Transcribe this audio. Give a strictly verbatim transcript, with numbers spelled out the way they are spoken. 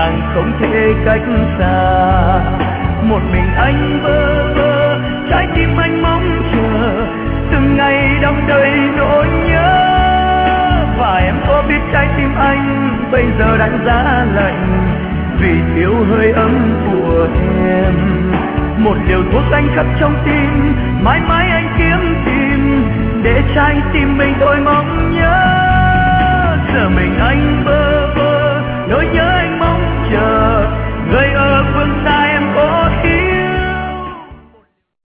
nàng không thể cách xa. Một mình anh bơ vơ, trái tim anh mong chờ, từng ngày đong đầy nỗi nhớ. Và em có biết trái tim anh bây giờ đang giá lạnh vì thiếu hơi ấm của em. Một liều thuốc anh khắc trong tim, mãi mãi anh kiếm tìm để trái tim mình thôi mong